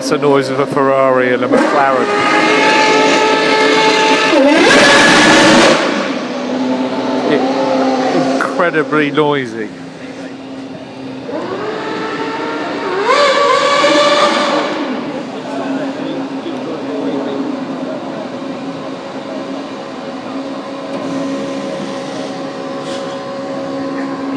That's the noise of a Ferrari and a McLaren. Incredibly noisy.